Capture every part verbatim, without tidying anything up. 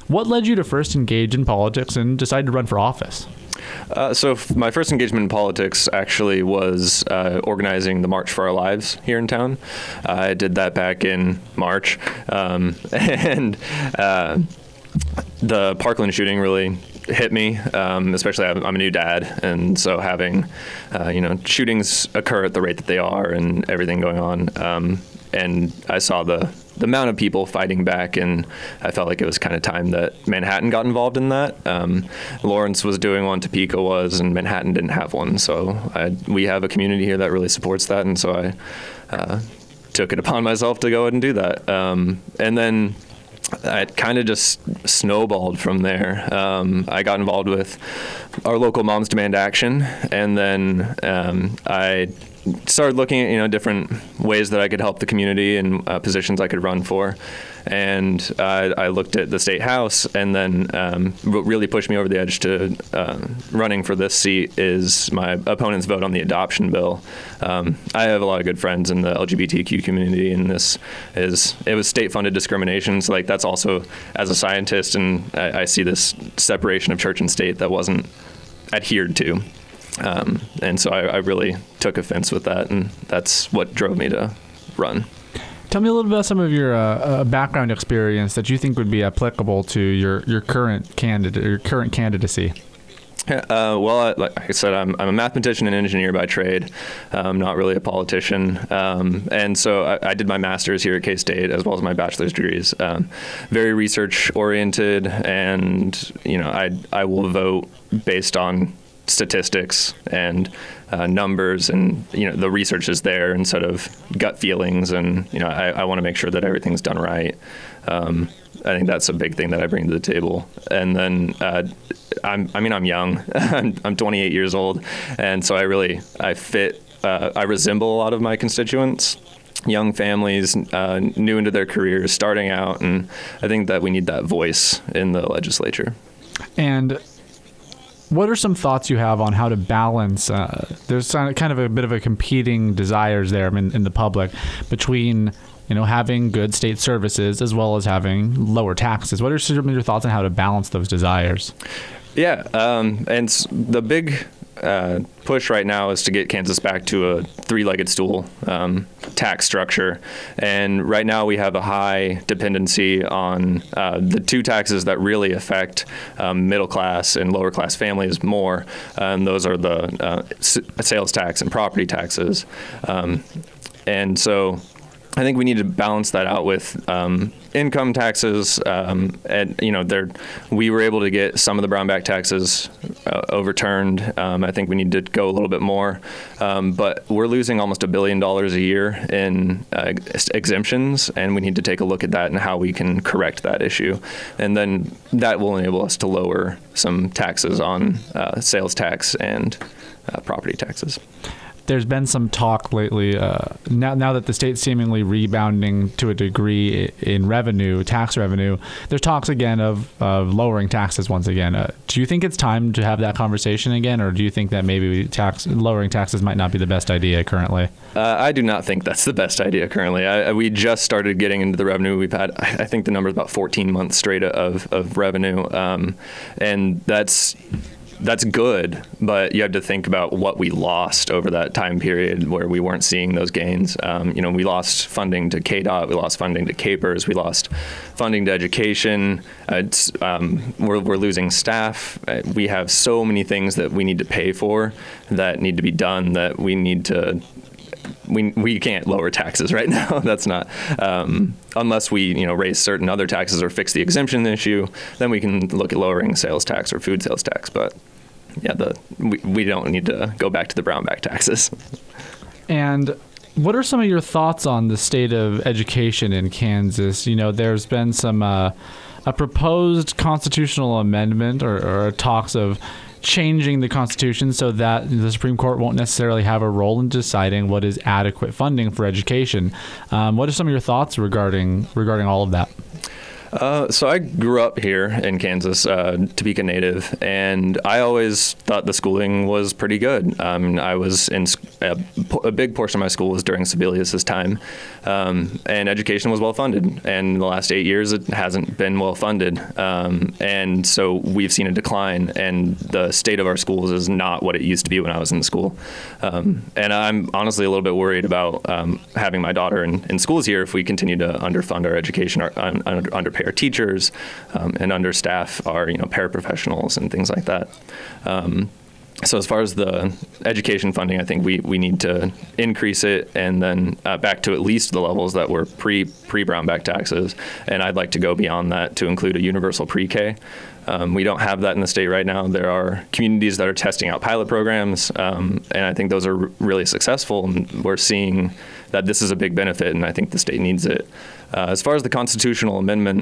What led you to first engage in politics and decide to run for office? Uh, so f- my first engagement in politics actually was uh, organizing the March for Our Lives here in town. Uh, I did that back in March, um, and uh, the Parkland shooting really hit me, um, especially I'm, I'm a new dad, and so having uh, you know shootings occur at the rate that they are and everything going on, um, and I saw the the amount of people fighting back, and I felt like it was kind of time that Manhattan got involved in that. Um, Lawrence was doing one, Topeka was, and Manhattan didn't have one. So I, we have a community here that really supports that, and so I uh, took it upon myself to go ahead and do that. Um, and then it kind of just snowballed from there. Um, I got involved with our local Moms Demand Action, and then um, I started looking at you know different ways that I could help the community and uh, positions I could run for, and uh, I looked at the state house, and then um, what really pushed me over the edge to uh, running for this seat is my opponent's vote on the adoption bill. Um, I have a lot of good friends in the L G B T Q community, and this is it was state-funded discrimination. So like that's also, as a scientist, and I, I see this separation of church and state that wasn't adhered to. Um, and so I, I really took offense with that, and that's what drove me to run. Tell me a little bit about some of your uh, uh, background experience that you think would be applicable to your, your current candidate, your current candidacy. Uh, well, I, like I said, I'm, I'm a mathematician and engineer by trade. I'm not really a politician. Um, and so I, I did my master's here at K-State as well as my bachelor's degrees. Um, very research oriented, and, you know, I, I will vote based on statistics and uh, numbers, and you know the research is there instead of gut feelings, and you know I, I want to make sure that everything's done right. Um, I think that's a big thing that I bring to the table. And then uh, I'm I mean I'm young. I'm, I'm twenty-eight years old, and so I really I fit uh, I resemble a lot of my constituents. Young families, uh, new into their careers, starting out, and I think that we need that voice in the legislature. And what are some thoughts you have on how to balance, uh, there's kind of a bit of a competing desires there in, in the public between, you know, having good state services as well as having lower taxes. What are some of your thoughts on how to balance those desires? Yeah, um, and the big uh, push right now is to get Kansas back to a three-legged stool um, tax structure. And right now we have a high dependency on uh, the two taxes that really affect um, middle-class and lower-class families more. And those are the uh, s- sales tax and property taxes. Um, and so I think we need to balance that out with um, income taxes. Um, and, you know, there, we were able to get some of the Brownback taxes uh, overturned. Um, I think we need to go a little bit more. Um, but we're losing almost a billion dollars a year in uh, exemptions, and we need to take a look at that and how we can correct that issue. And then that will enable us to lower some taxes on uh, sales tax and uh, property taxes. There's been some talk lately, uh, now now that the state's seemingly rebounding to a degree in revenue, tax revenue, there's talks again of, of lowering taxes once again. Uh, do you think it's time to have that conversation again, or do you think that maybe tax lowering taxes might not be the best idea currently? Uh, I do not think that's the best idea currently. I, we just started getting into the revenue. We've had, I think the number is about fourteen months straight of, of revenue, um, and that's That's good, but you have to think about what we lost over that time period where we weren't seeing those gains. Um, you know, we lost funding to K D O T, we lost funding to CAPERS, we lost funding to education. Uh, it's, um, we're, we're losing staff. Uh, we have so many things that we need to pay for that need to be done that we need to. We we can't lower taxes right now. That's not um, unless we you know raise certain other taxes or fix the exemption issue. Then we can look at lowering sales tax or food sales tax. But yeah, the we, we don't need to go back to the Brownback taxes. And what are some of your thoughts on the state of education in Kansas? You know, there's been some uh, a proposed constitutional amendment or, or talks of changing the Constitution so that the Supreme Court won't necessarily have a role in deciding what is adequate funding for education. Um, what are some of your thoughts regarding regarding all of that? Uh, so I grew up here in Kansas, uh, Topeka native, and I always thought the schooling was pretty good. Um, I was in a, a big portion of my school was during Sebelius's time, um, and education was well funded. And in the last eight years, it hasn't been well funded, um, and so we've seen a decline. And the state of our schools is not what it used to be when I was in school. Um, and I'm honestly a little bit worried about um, having my daughter in, in schools here if we continue to underfund our education, or un, under, underpay our teachers, um, and understaff our you know paraprofessionals and things like that. Um, so as far as the education funding, I think we, we need to increase it and then uh, back to at least the levels that were pre pre Brownback taxes. And I'd like to go beyond that to include a universal pre-K. Um, we don't have that in the state right now. There are communities that are testing out pilot programs, um, and I think those are r- really successful. And we're seeing that this is a big benefit, and I think the state needs it. Uh, as far as the constitutional amendment,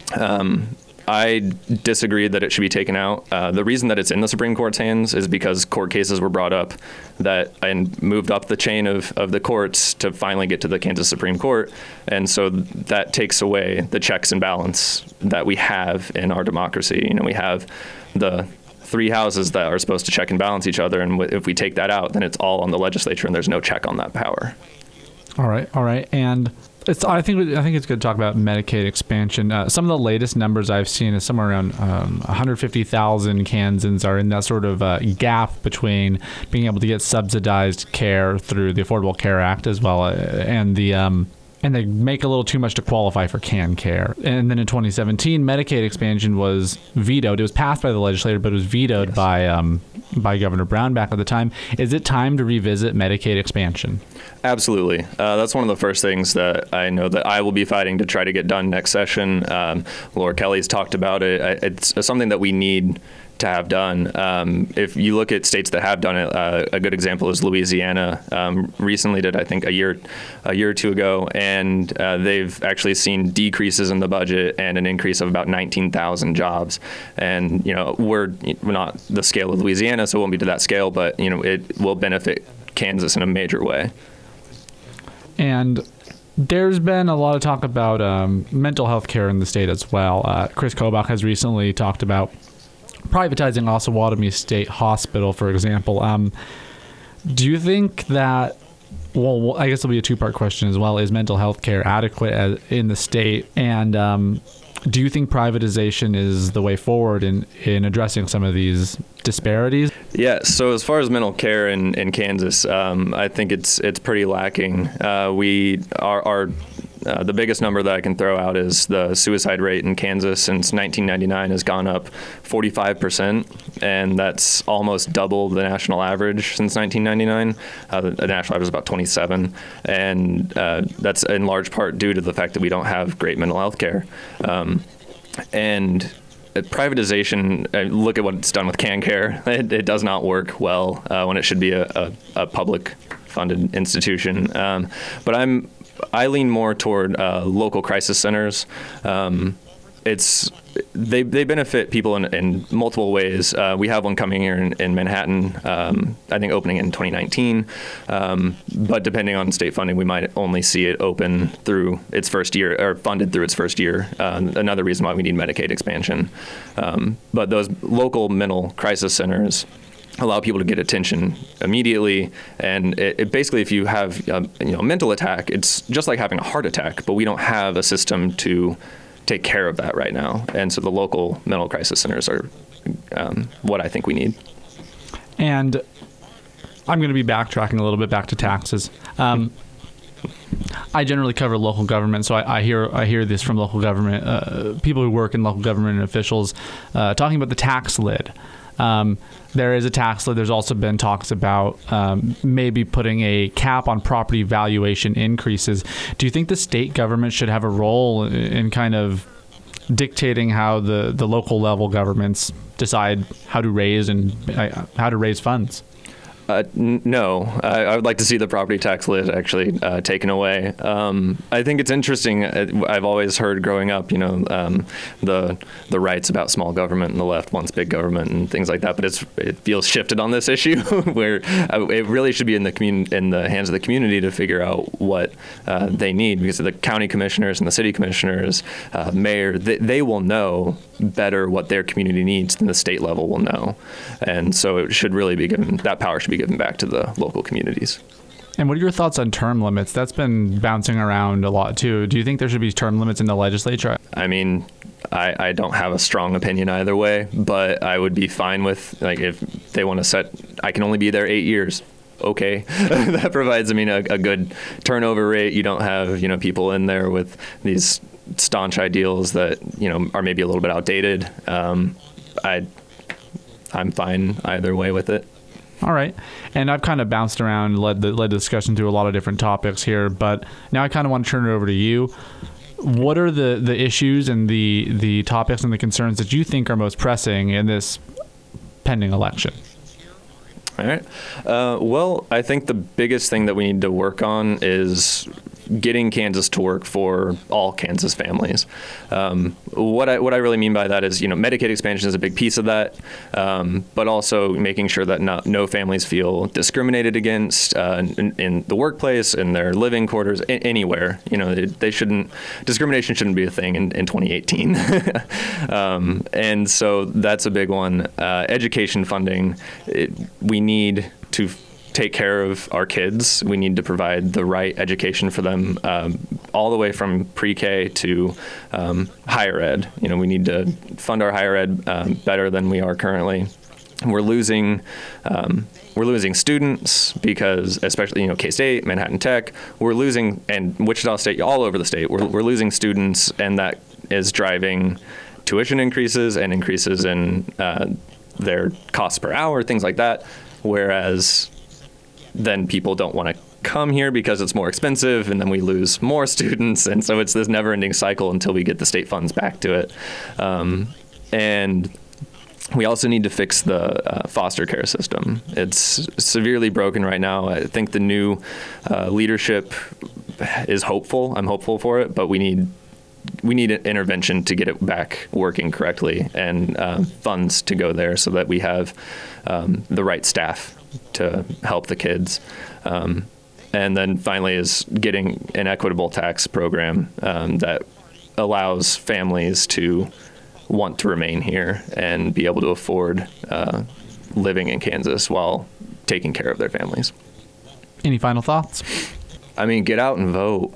um, I disagree that it should be taken out. Uh, the reason that it's in the Supreme Court's hands is because court cases were brought up that and moved up the chain of, of the courts to finally get to the Kansas Supreme Court. And so that takes away the checks and balance that we have in our democracy. You know, we have the three houses that are supposed to check and balance each other. And if we take that out, then it's all on the legislature and there's no check on that power. All right. All right. And It's, I think I think it's good to talk about Medicaid expansion. Uh, some of the latest numbers I've seen is somewhere around um, one hundred fifty thousand Kansans are in that sort of uh, gap between being able to get subsidized care through the Affordable Care Act as well, uh, and the um, and they make a little too much to qualify for can care. And then in twenty seventeen, Medicaid expansion was vetoed. It was passed by the legislature, but it was vetoed yes. by um, by Governor Brownback at the time. Is it time to revisit Medicaid expansion? Absolutely. Uh, that's one of the first things that I know that I will be fighting to try to get done next session. Um, Laura Kelly's talked about it. It's something that we need to have done. Um, if you look at states that have done it, uh, a good example is Louisiana. Um, recently did, I think, a year, a year or two ago, and uh, they've actually seen decreases in the budget and an increase of about nineteen thousand jobs. And you know, we're, we're not the scale of Louisiana, so it won't be to that scale, but you know, it will benefit Kansas in a major way. And there's been a lot of talk about um, mental health care in the state as well. Uh, Chris Kobach has recently talked about privatizing Osawatomie State Hospital, for example. Um, do you think that, well, I guess it'll be a two-part question as well, is mental health care adequate as, in the state? And um, do you think privatization is the way forward in, in addressing some of these disparities? Yeah, so as far as mental care in, in Kansas, um, I think it's it's pretty lacking. Uh, we are, are uh, the biggest number that I can throw out is the suicide rate in Kansas since nineteen ninety-nine has gone up forty-five percent, and that's almost double the national average since nineteen ninety-nine. Uh, the, the national average is about twenty-seven, and uh, that's in large part due to the fact that we don't have great mental health care. Um, and privatization, uh, look at what it's done with CanCare. It, it does not work well uh, when it should be a, a, a public-funded institution. Um, but I'm I lean more toward uh, local crisis centers. Um, it's they they benefit people in, in multiple ways. Uh, we have one coming here in, in Manhattan, um, I think opening in twenty nineteen. Um, but depending on state funding, we might only see it open through its first year, or funded through its first year. Uh, another reason why we need Medicaid expansion. Um, but those local mental crisis centers allow people to get attention immediately, and it, it basically, if you have a, you know, a mental attack, it's just like having a heart attack. But we don't have a system to take care of that right now, and so the local mental crisis centers are um, what I think we need. And I'm going to be backtracking a little bit back to taxes. Um, I generally cover local government, so I, I hear I hear this from local government uh, people who work in local government and officials uh, talking about the tax lid. Um, there is a tax lid. There's also been talks about um, maybe putting a cap on property valuation increases. Do you think the state government should have a role in kind of dictating how the, the local level governments decide how to raise and uh, how to raise funds? Uh, n- no, I, I would like to see the property tax lid actually uh, taken away. Um, I think it's interesting. I've always heard growing up, you know, um, the the rights about small government and the left wants big government and things like that. But it's it feels shifted on this issue where uh, it really should be in the commun- in the hands of the community to figure out what uh, they need, because the county commissioners and the city commissioners, uh, mayor, they, they will know better what their community needs than the state level will know, and so it should really be given that power should be given back to the local communities. And what are your thoughts on term limits? That's been bouncing around a lot too. Do you think there should be term limits in the legislature? I mean, I, I don't have a strong opinion either way, but I would be fine with, like, if they want to set, I can only be there eight years. Okay, that provides, I mean, a, a good turnover rate. You don't have, you know, people in there with these staunch ideals that, you know, are maybe a little bit outdated. Um, I, I'm fine either way with it. All right. And I've kind of bounced around, led the, led the discussion to a lot of different topics here, but now I kind of want to turn it over to you. What are the, the issues and the, the topics and the concerns that you think are most pressing in this pending election? All right. Uh, well, I think the biggest thing that we need to work on is getting Kansas to work for all Kansas families. Um, what I what I really mean by that is, you know, Medicaid expansion is a big piece of that, um, but also making sure that not, no families feel discriminated against uh, in, in the workplace, in their living quarters, a- anywhere. You know, they, they shouldn't, discrimination shouldn't be a thing in, in twenty eighteen. um, and so that's a big one. Uh, education funding, it, we need to take care of our kids. We need to provide the right education for them, um, all the way from pre-K to um, higher ed. You know, we need to fund our higher ed um, better than we are currently. We're losing, um, we're losing students because, especially, you know, K-State, Manhattan Tech, we're losing, and Wichita State, all over the state, we're, we're losing students, and that is driving tuition increases and increases in uh, their costs per hour, things like that. Whereas then people don't want to come here because it's more expensive, and then we lose more students. And so it's this never-ending cycle until we get the state funds back to it. Um, and we also need to fix the uh, foster care system. It's severely broken right now. I think the new uh, leadership is hopeful. I'm hopeful for it, but we need we need an intervention to get it back working correctly, and uh, funds to go there so that we have um, the right staff to help the kids. Um, and then finally is getting an equitable tax program um, that allows families to want to remain here and be able to afford uh, living in Kansas while taking care of their families. Any final thoughts? I mean, get out and vote.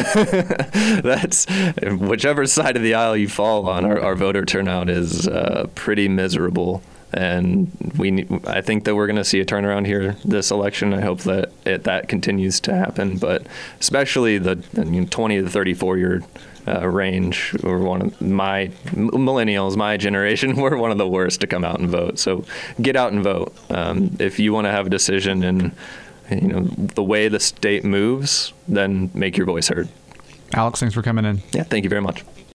That's whichever side of the aisle you fall on. Our, our voter turnout is uh, pretty miserable. And we, I think that we're going to see a turnaround here this election. I hope that it, that continues to happen. But especially the I mean, twenty to thirty-four year uh, range, we're one of my millennials, my generation. We're one of the worst to come out and vote. So get out and vote um, if you want to have a decision in, you know, the way the state moves. Then make your voice heard. Alex, thanks for coming in. Yeah, thank you very much.